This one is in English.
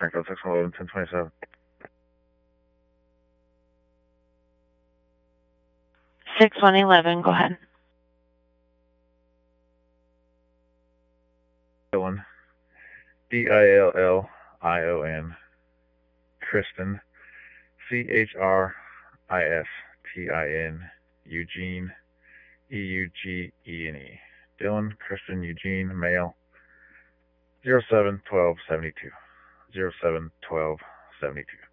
Franco 611 1027. 6111, go ahead. Dillon, Dillon, Kristen, Christin, Eugene, Eugene. Dillon, Kristen, Eugene, male, 071272. 071272.